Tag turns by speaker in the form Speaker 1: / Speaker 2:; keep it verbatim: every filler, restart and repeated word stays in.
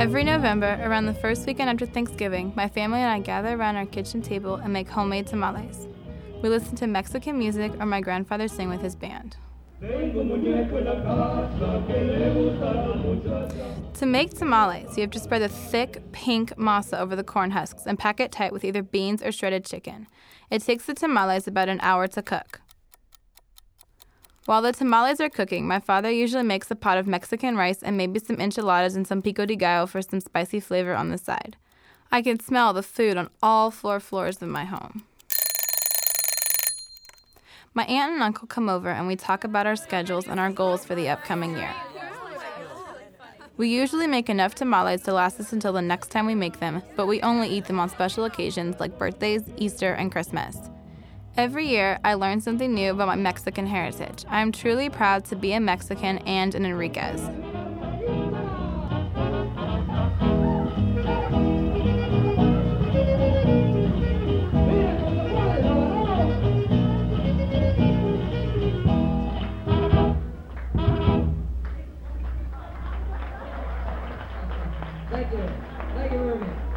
Speaker 1: Every November, around the first weekend after Thanksgiving, my family and I gather around our kitchen table and make homemade tamales. We listen to Mexican music or my grandfather sing with his band. To make tamales, you have to spread the thick, pink masa over the corn husks and pack it tight with either beans or shredded chicken. It takes the tamales about an hour to cook. While the tamales are cooking, my father usually makes a pot of Mexican rice and maybe some enchiladas and some pico de gallo for some spicy flavor on the side. I can smell the food on all four floors of my home. My aunt and uncle come over and we talk about our schedules and our goals for the upcoming year. We usually make enough tamales to last us until the next time we make them, but we only eat them on special occasions like birthdays, Easter, and Christmas. Every year, I learn something new about my Mexican heritage. I am truly proud to be a Mexican and an Enriquez.
Speaker 2: Thank you. Thank you very much.